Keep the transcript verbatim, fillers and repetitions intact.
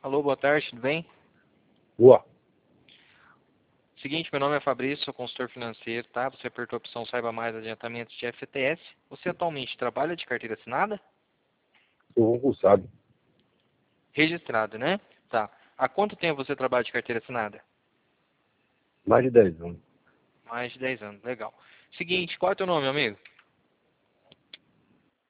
Alô, boa tarde, tudo bem? Boa. Seguinte, meu nome é Fabrício, sou consultor financeiro, tá? Você apertou a opção Saiba Mais Adiantamentos de F T S. Você atualmente trabalha de carteira assinada? Sou concursado. Registrado, né? Tá. Há quanto tempo você trabalha de carteira assinada? Mais de dez anos. Mais de dez anos, legal. Seguinte, qual é o teu nome, amigo?